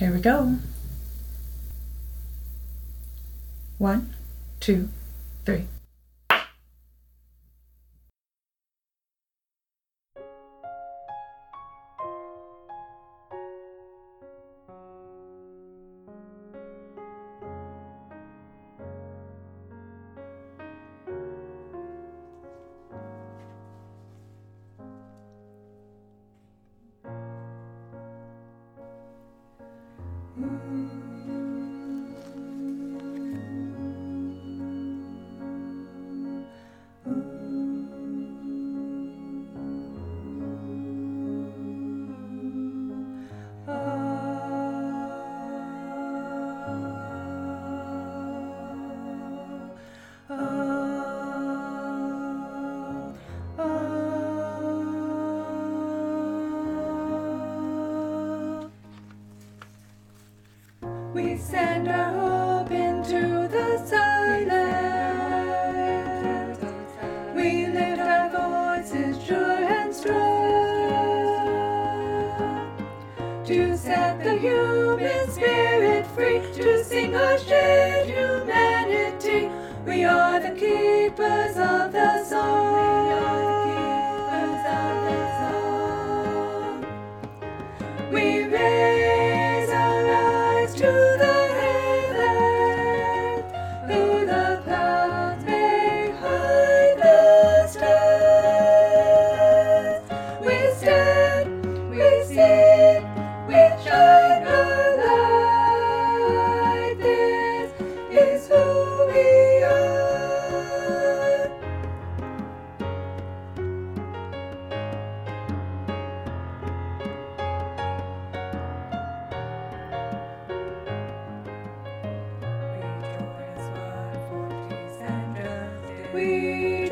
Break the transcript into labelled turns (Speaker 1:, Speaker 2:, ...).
Speaker 1: Here we go. 1, 2, 3.
Speaker 2: We send our hope into the silence. We lift our voices sure and strong to set the human spirit free, to sing our shared humanity. We are the keepers of the song. We raise our eyes to the heavens, though the clouds may hide the stars. We stand, we sit, we shine our light. This is who we are. We